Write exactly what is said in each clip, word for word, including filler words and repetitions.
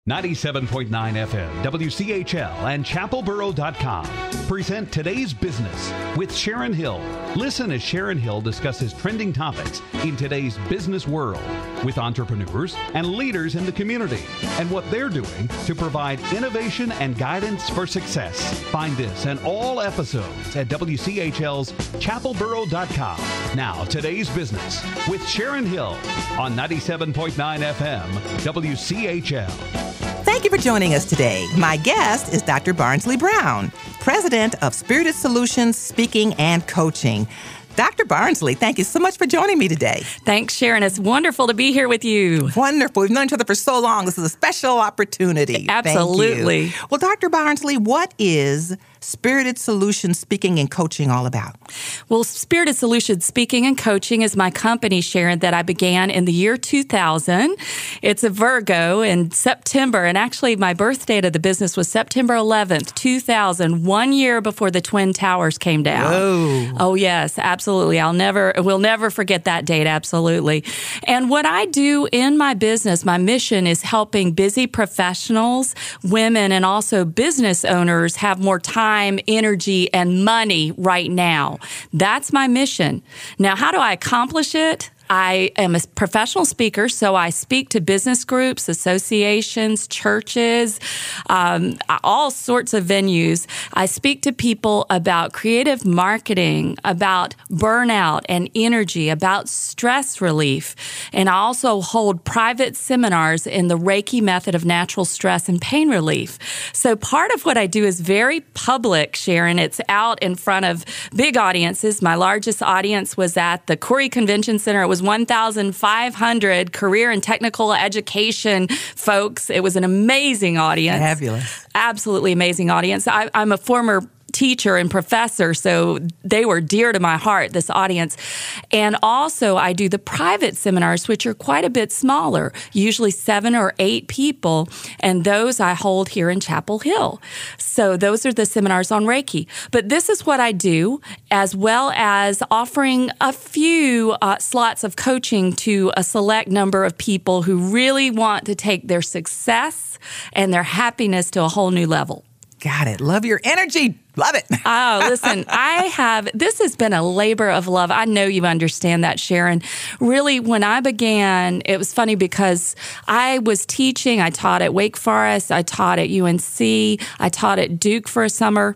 ninety-seven point nine F M, W C H L, and chapel borough dot com present Today's Business with Sharon Hill. Listen as Sharon Hill discusses trending topics in today's business world with entrepreneurs and leaders in the community and what they're doing to provide innovation and guidance for success. Find this and all episodes at W C H L's chapel borough dot com. Now, Today's Business with Sharon Hill on ninety-seven point nine F M, W C H L. Thank you for joining us today. My guest is Doctor Barnsley Brown, President of Spirited Solutions Speaking and Coaching. Doctor Barnsley, thank you so much for joining me today. Thanks, Sharon. It's wonderful to be here with you. Wonderful. We've known each other for so long. This is a special opportunity. Absolutely. Thank you. Well, Doctor Barnsley, what is Spirited Solutions Speaking and Coaching all about? Well, Spirited Solutions Speaking and Coaching is my company, Sharon, that I began in the year two thousand. It's a Virgo in September, and actually my birth date of the business was September eleventh, two thousand, one year before the Twin Towers came down. Whoa. Oh, yes, absolutely. I'll never, we'll never forget that date, absolutely. And what I do in my business, my mission is helping busy professionals, women, and also business owners have more time, energy, and money right now. That's my mission. Now, how do I accomplish it? I am a professional speaker, so I speak to business groups, associations, churches, um, all sorts of venues. I speak to people about creative marketing, about burnout and energy, about stress relief. And I also hold private seminars in the Reiki method of natural stress and pain relief. So part of what I do is very public, Sharon. It's out in front of big audiences. My largest audience was at the Corey Convention Center. It was one thousand five hundred career and technical education folks. It was an amazing audience. Fabulous. Absolutely amazing audience. I, I'm a former teacher and professor, so they were dear to my heart, this audience. And also, I do the private seminars, which are quite a bit smaller, usually seven or eight people, and those I hold here in Chapel Hill. So those are the seminars on Reiki. But this is what I do, as well as offering a few uh, slots of coaching to a select number of people who really want to take their success and their happiness to a whole new level. Got it. Love your energy. Love it. Oh, listen, I have, this has been a labor of love. I know you understand that, Sharon. Really, when I began, it was funny because I was teaching. I taught at Wake Forest. I taught at U N C. I taught at Duke for a summer.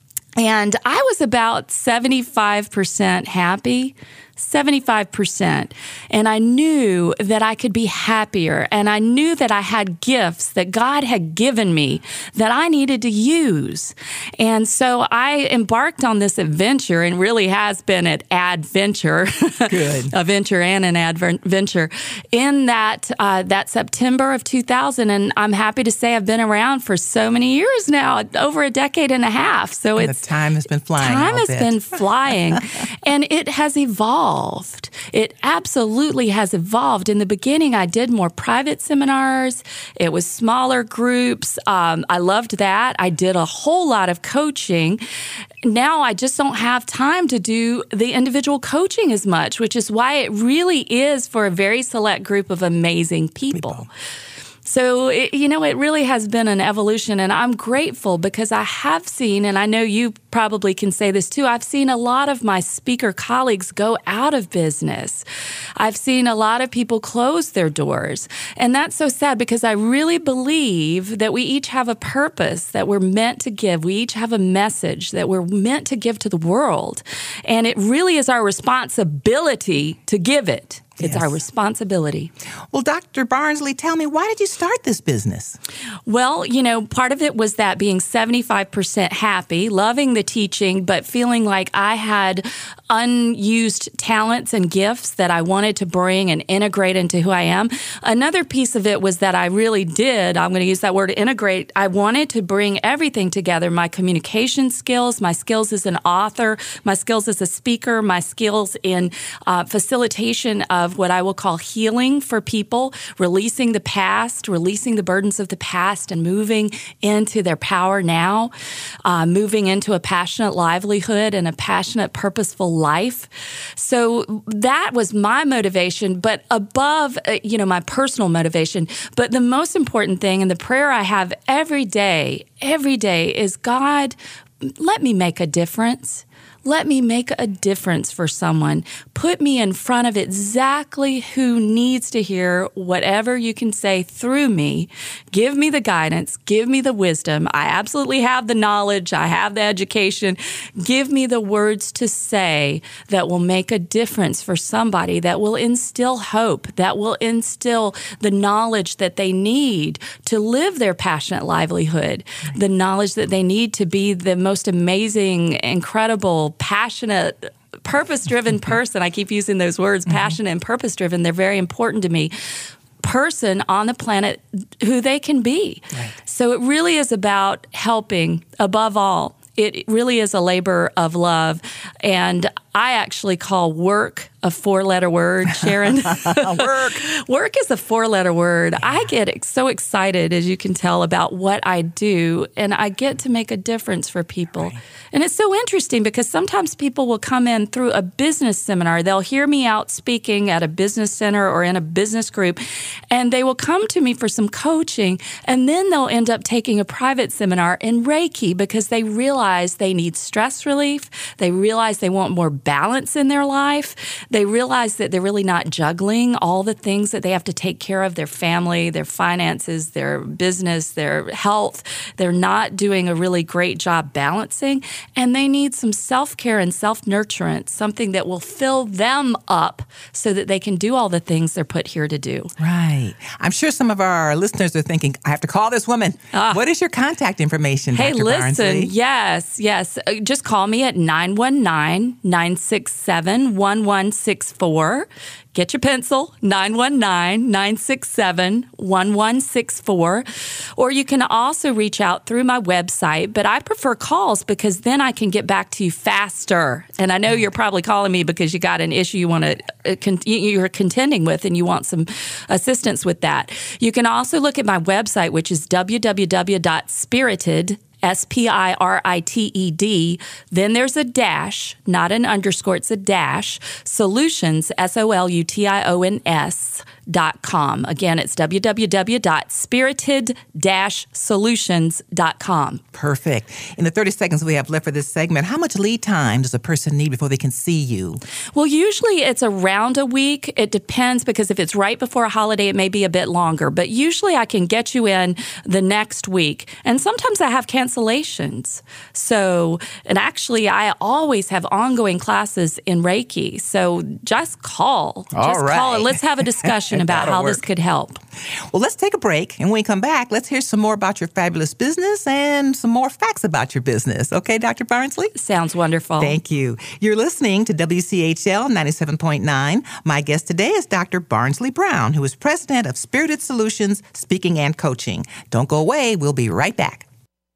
And I was about seventy-five percent happy. seventy-five percent. And I knew that I could be happier. And I knew that I had gifts that God had given me that I needed to use. And so I embarked on this adventure, and really has been an adventure. Good. A venture and an adventure. In that uh, that September of two thousand. And I'm happy to say I've been around for so many years now, over a decade and a half. So and it's the time has been flying. Time has bit. been flying. And it has evolved. It absolutely has evolved. In the beginning, I did more private seminars. It was smaller groups. Um, I loved that. I did a whole lot of coaching. Now I just don't have time to do the individual coaching as much, which is why it really is for a very select group of amazing people. people. So, it, you know, it really has been an evolution, and I'm grateful because I have seen, and I know you probably can say this too, I've seen a lot of my speaker colleagues go out of business. I've seen a lot of people close their doors, and that's so sad because I really believe that we each have a purpose that we're meant to give. We each have a message that we're meant to give to the world, and it really is our responsibility to give it. It's yes. our responsibility. Well, Doctor Barnsley, tell me, why did you start this business? Well, you know, part of it was that being seventy-five percent happy, loving the teaching, but feeling like I had unused talents and gifts that I wanted to bring and integrate into who I am. Another piece of it was that I really did, I'm going to use that word integrate, I wanted to bring everything together, my communication skills, my skills as an author, my skills as a speaker, my skills in uh, facilitation of of what I will call healing for people, releasing the past, releasing the burdens of the past, and moving into their power now, uh, moving into a passionate livelihood and a passionate, purposeful life. So that was my motivation, but above, uh, you know, my personal motivation. But the most important thing, and the prayer I have every day, every day is, God, let me make a difference. Let me make a difference for someone. Put me in front of exactly who needs to hear whatever you can say through me. Give me the guidance. Give me the wisdom. I absolutely have the knowledge. I have the education. Give me the words to say that will make a difference for somebody, that will instill hope, that will instill the knowledge that they need to live their passionate livelihood, the knowledge that they need to be the most amazing, incredible, passionate, purpose-driven person. I keep using those words, mm-hmm. passionate and purpose-driven. They're very important to me. Person on the planet who they can be. Right. So it really is about helping above all. It really is a labor of love. And I actually call work a four-letter word, Sharon. Work. Work is a four-letter word. Yeah. I get so excited, as you can tell, about what I do, and I get to make a difference for people. Right. And it's so interesting because sometimes people will come in through a business seminar. They'll hear me out speaking at a business center or in a business group, and they will come to me for some coaching, and then they'll end up taking a private seminar in Reiki because they realize they need stress relief. They realize they want more balance in their life. They realize that they're really not juggling all the things that they have to take care of, their family, their finances, their business, their health. They're not doing a really great job balancing, and they need some self-care and self-nurturance, something that will fill them up so that they can do all the things they're put here to do. Right. I'm sure some of our listeners are thinking, I have to call this woman. Ah. What is your contact information, Hey, Doctor listen, Barnsley? yes, yes. Uh, just call me at nine one nine, nine six seven, one one six four. Get your pencil, nine one nine, nine six seven, one one six four. Or you can also reach out through my website, but I prefer calls because then I can get back to you faster. And I know you're probably calling me because you got an issue you want to uh, con- you're contending with and you want some assistance with that. You can also look at my website, which is w w w dot spirited S P I R I T E D, then there's a dash, not an underscore, it's a dash, solutions, S O L U T I O N S, dot com. Again, it's w w w dot spirited dash solutions dot com. Perfect. In the thirty seconds we have left for this segment, how much lead time does a person need before they can see you? Well, usually it's around a week. It depends because if it's right before a holiday, it may be a bit longer. But usually I can get you in the next week. And sometimes I have cancellations. So, and actually I always have ongoing classes in Reiki. So just call. All just right. call and let's have a discussion about how work. this could help. Well, let's take a break. And when we come back, let's hear some more about your fabulous business and some more facts about your business. Okay, Doctor Barnsley? Sounds wonderful. Thank you. You're listening to W C H L ninety-seven point nine. My guest today is Doctor Barnsley Brown, who is president of Spirited Solutions Speaking and Coaching. Don't go away. We'll be right back.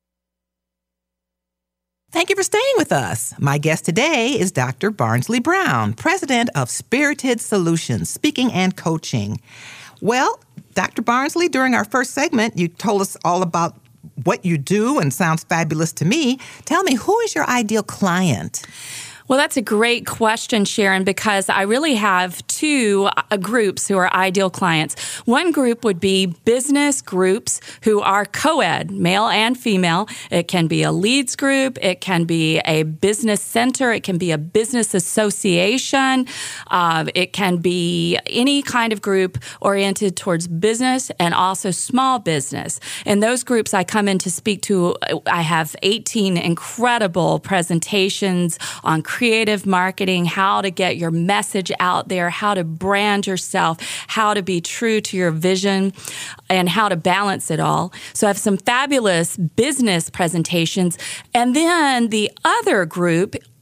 Thank you for staying with us. My guest today is Doctor Barnsley Brown, president of Spirited Solutions Speaking and Coaching. Well, Doctor Barnsley, during our first segment, you told us all about what you do and sounds fabulous to me. Tell me, who is your ideal client? Well, that's a great question, Sharon, because I really have two uh, groups who are ideal clients. One group would be business groups who are co-ed, male and female. It can be a leads group. It can be a business center. It can be a business association. Uh, it can be any kind of group oriented towards business and also small business. In those groups I come in to speak to, I have eighteen incredible presentations on creative marketing, how to get your message out there, how to brand yourself, how to be true to your vision, and how to balance it all. So I have some fabulous business presentations. And then the other group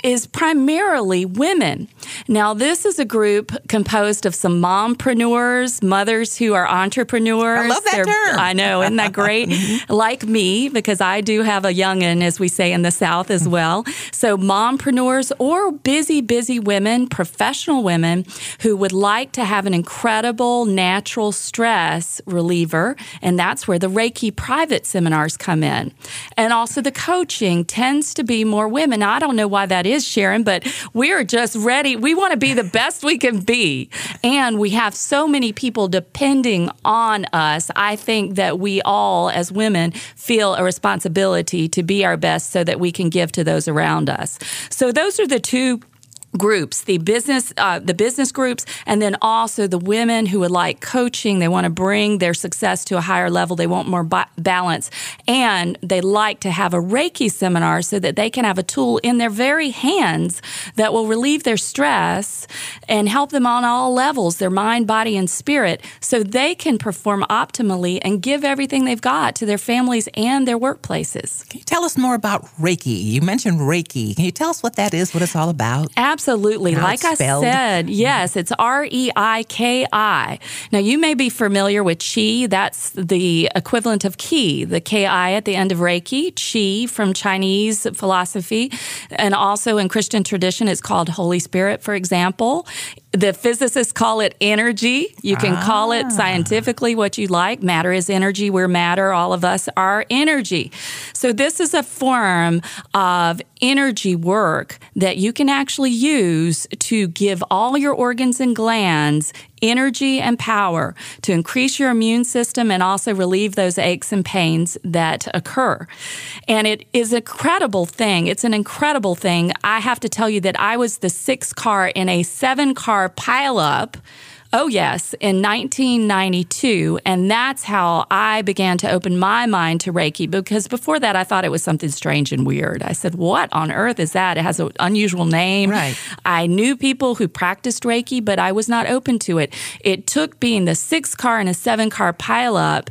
is primarily women. Now, this is a group composed of some mompreneurs, mothers who are entrepreneurs. I love that They're, term. I know, isn't that great? Like me, because I do have a youngin', as we say in the South as well. So mompreneurs or busy, busy women, professional women who would like to have an incredible natural stress reliever, and that's where the Reiki private seminars come in. And also the coaching tends to be more women. Now, I don't know why that is, Sharon, but we're just ready. We want to be the best we can be. And we have so many people depending on us. I think that we all, as women, feel a responsibility to be our best so that we can give to those around us. So those are the two groups, the business, uh, the business groups, and then also the women who would like coaching. They want to bring their success to a higher level. They want more ba- balance, and they like to have a Reiki seminar so that they can have a tool in their very hands that will relieve their stress and help them on all levels, their mind, body, and spirit, so they can perform optimally and give everything they've got to their families and their workplaces. Can you tell us more about Reiki? You mentioned Reiki. Can you tell us what that is, what it's all about? Absolutely. Absolutely. How like I said, yes, it's R E I K I. Now, you may be familiar with Qi. That's the equivalent of Ki, the K I at the end of Reiki. Qi from Chinese philosophy. And also in Christian tradition, it's called Holy Spirit, for example. The physicists call it energy. You can ah. call it scientifically what you like. Matter is energy. We're matter. All of us are energy. So this is a form of energy work that you can actually use to give all your organs and glands energy and power to increase your immune system and also relieve those aches and pains that occur. And it is a incredible thing. It's an incredible thing. I have to tell you that I was the sixth car in a seven-car pileup. Oh, yes, in nineteen ninety-two, and that's how I began to open my mind to Reiki, because before that, I thought it was something strange and weird. I said, what on earth is that? It has an unusual name. Right. I knew people who practiced Reiki, but I was not open to it. It took being the six-car and a seven-car pileup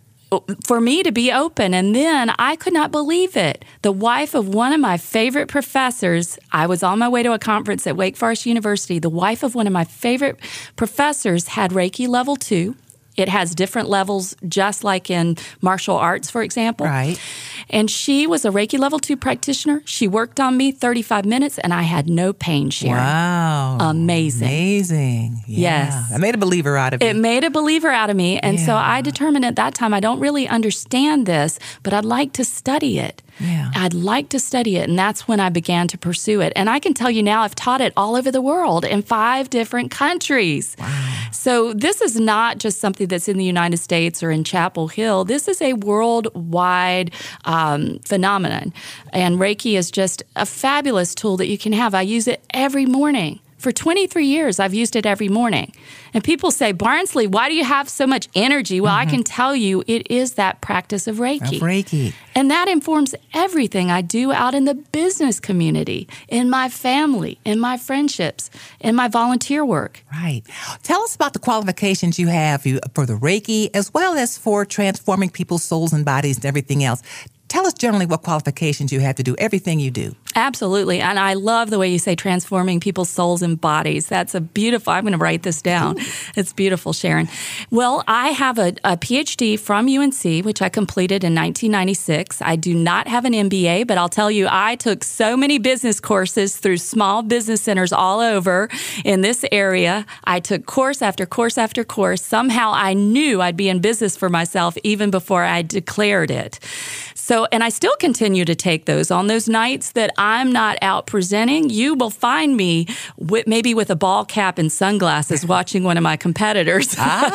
for me to be open. And then I could not believe it. The wife of one of my favorite professors, I was on my way to a conference at Wake Forest University. The wife of one of my favorite professors had Reiki level two. It has different levels, just like in martial arts, for example. Right. And she was a Reiki level two practitioner. She worked on me thirty-five minutes, and I had no pain, Sharon. Wow. Amazing. Amazing. Yeah. Yes. It made a believer out of you. It made a believer out of me. And yeah. so I determined at that time, I don't really understand this, but I'd like to study it. Yeah. I'd like to study it, and that's when I began to pursue it. And I can tell you now, I've taught it all over the world in five different countries. Wow. So this is not just something that's in the United States or in Chapel Hill. This is a worldwide um, phenomenon. And Reiki is just a fabulous tool that you can have. I use it every morning. For twenty-three years, I've used it every morning. And people say, Barnsley, why do you have so much energy? Well, mm-hmm. I can tell you it is that practice of Reiki. Of Reiki. And that informs everything I do out in the business community, in my family, in my friendships, in my volunteer work. Right. Tell us about the qualifications you have for the Reiki as well as for transforming people's souls and bodies and everything else. Tell us generally what qualifications you have to do everything you do. Absolutely. And I love the way you say transforming people's souls and bodies. That's a beautiful, I'm going to write this down. Ooh. It's beautiful, Sharon. Well, I have a, a P H D from U N C, which I completed in nineteen ninety-six. I do not have an M B A, but I'll tell you, I took so many business courses through small business centers all over in this area. I took course after course after course. Somehow I knew I'd be in business for myself even before I declared it. So, and I still continue to take those. On those nights that I'm not out presenting, you will find me with, maybe with a ball cap and sunglasses watching one of my competitors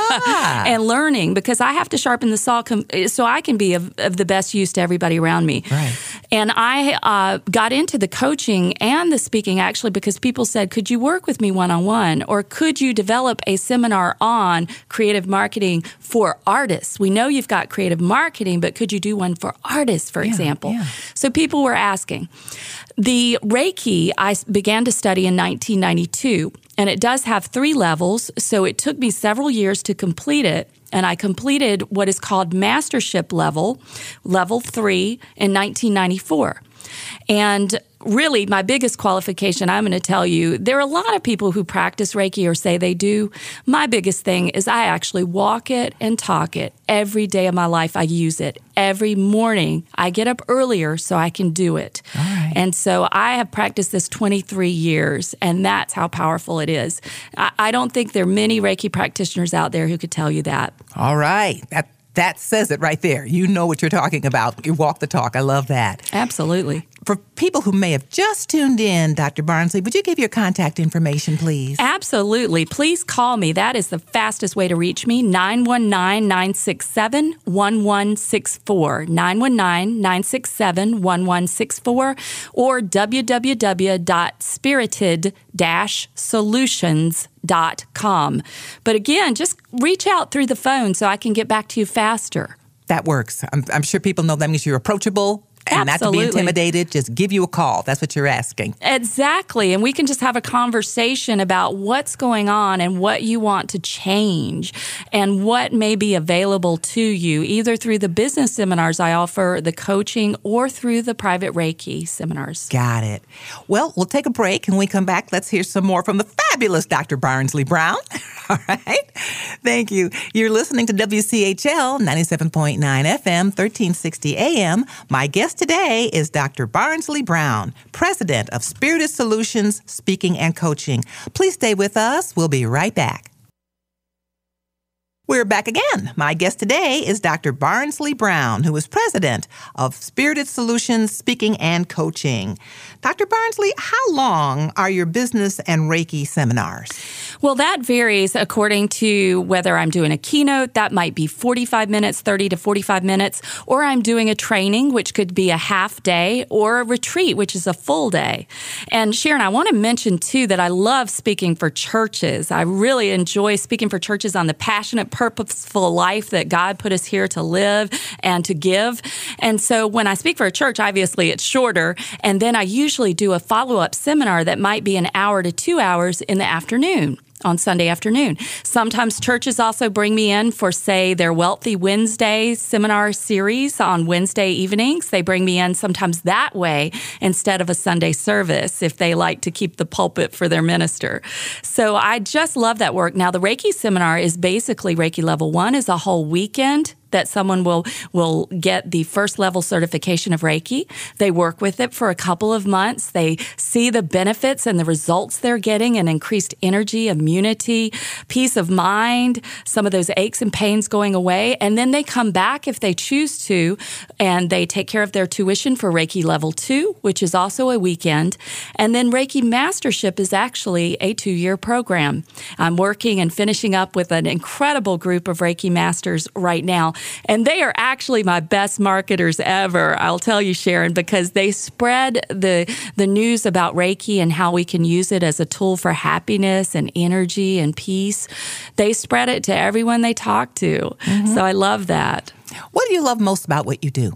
ah. and learning, because I have to sharpen the saw com- so I can be of, of the best use to everybody around me. Right. And I uh, got into the coaching and the speaking actually because people said, could you work with me one-on-one, or could you develop a seminar on creative marketing for artists? We know you've got creative marketing, but could you do one for artists, for yeah, example? Yeah. So people were asking. The Reiki I began to study in nineteen ninety-two, and it does have three levels, so it took me several years to complete it. And I completed what is called mastership level, level three, in nineteen ninety-four. And really, my biggest qualification, I'm going to tell you, there are a lot of people who practice Reiki or say they do. My biggest thing is I actually walk it and talk it. Every day of my life, I use it. Every morning, I get up earlier so I can do it. All right. And so I have practiced this twenty-three years, and that's how powerful it is. I, I don't think there are many Reiki practitioners out there who could tell you that. All right. That that says it right there. You know what you're talking about. You walk the talk. I love that. Absolutely. For people who may have just tuned in, Doctor Barnsley, would you give your contact information, please? Absolutely. Please call me. That is the fastest way to reach me, nine one nine, nine six seven, one one six four, nine one nine, nine six seven, one one six four, or w w w dot spirited dash solutions dot com. But again, just reach out through the phone so I can get back to you faster. That works. I'm, I'm sure people know that means you're approachable. And Absolutely. not to be intimidated, just give you a call. That's what you're asking. Exactly. And we can just have a conversation about what's going on and what you want to change and what may be available to you, either through the business seminars I offer, the coaching, or through the private Reiki seminars. Got it. Well, we'll take a break. And when we come back, let's hear some more from the fabulous Doctor Barnsley Brown. All right. Thank you. You're listening to W C H L ninety-seven point nine F M, thirteen sixty A M. My guest today is Doctor Barnsley Brown, President of Spirited Solutions Speaking and Coaching. Please stay with us. We'll be right back. We're back again. My guest today is Doctor Barnsley Brown, who is president of Spirited Solutions Speaking and Coaching. Doctor Barnsley, how long are your business and Reiki seminars? Well, that varies according to whether I'm doing a keynote. That might be forty-five minutes, thirty to forty-five minutes, or I'm doing a training, which could be a half day, or a retreat, which is a full day. And Sharon, I want to mention, too, that I love speaking for churches. I really enjoy speaking for churches on the passionate, purposeful life that God put us here to live and to give. And so when I speak for a church, obviously it's shorter. And then I usually do a follow-up seminar that might be an hour to two hours in the afternoon. On Sunday afternoon. Sometimes churches also bring me in for, say, their Wealthy Wednesday seminar series on Wednesday evenings. They bring me in sometimes that way instead of a Sunday service if they like to keep the pulpit for their minister. So I just love that work. Now, the Reiki seminar is basically Reiki Level one is a whole weekend that someone will will get the first level certification of Reiki. They work with it for a couple of months. They see the benefits and the results they're getting and increased energy, immunity, peace of mind, some of those aches and pains going away. And then they come back if they choose to, and they take care of their tuition for Reiki Level two, which is also a weekend. And then Reiki Mastership is actually a two-year program. I'm working and finishing up with an incredible group of Reiki Masters right now. And they are actually my best marketers ever, I'll tell you, Sharon, because they spread the the news about Reiki and how we can use it as a tool for happiness and energy and peace. They spread it to everyone they talk to. Mm-hmm. So I love that. What do you love most about what you do?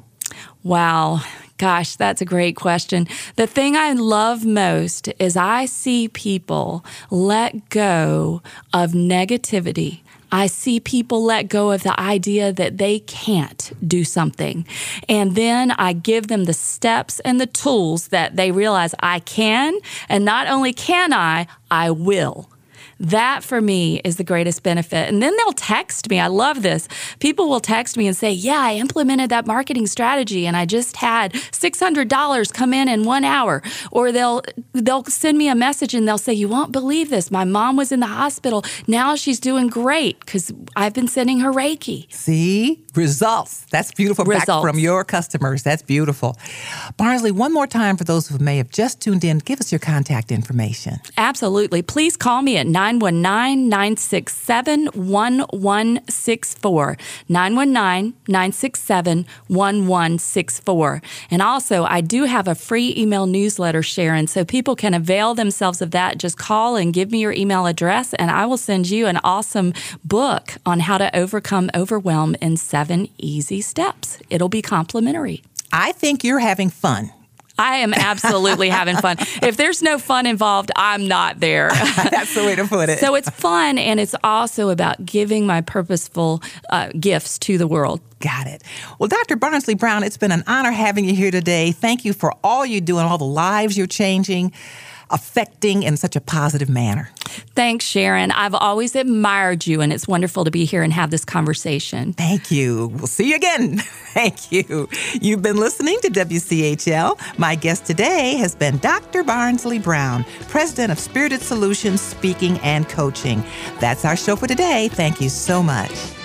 Wow. Gosh, that's a great question. The thing I love most is I see people let go of negativity. I see people let go of the idea that they can't do something. And then I give them the steps and the tools that they realize I can. And not only can I, I will. That, for me, is the greatest benefit. And then they'll text me. I love this. People will text me and say, yeah, I implemented that marketing strategy and I just had six hundred dollars come in in one hour. Or they'll they'll send me a message and they'll say, you won't believe this. My mom was in the hospital. Now she's doing great because I've been sending her Reiki. See? Results. That's beautiful. Results. Back from your customers. That's beautiful. Barnsley, one more time for those who may have just tuned in, give us your contact information. Absolutely. Please call me at nine one nine, nine six seven, one one six four. nine one nine, nine six seven, one one six four. And also, I do have a free email newsletter, Sharon, so people can avail themselves of that. Just call and give me your email address, and I will send you an awesome book on how to overcome overwhelm in seven easy steps. It'll be complimentary. I think you're having fun. I am absolutely having fun. If there's no fun involved, I'm not there. That's the way to put it. So it's fun, and it's also about giving my purposeful uh, gifts to the world. Got it. Well, Doctor Barnsley Brown, it's been an honor having you here today. Thank you for all you do and all the lives you're changing, affecting in such a positive manner. Thanks, Sharon. I've always admired you, and it's wonderful to be here and have this conversation. Thank you. We'll see you again. Thank you. You've been listening to W C H L. My guest today has been Doctor Barnsley Brown, president of Spirited Solutions Speaking and Coaching. That's our show for today. Thank you so much.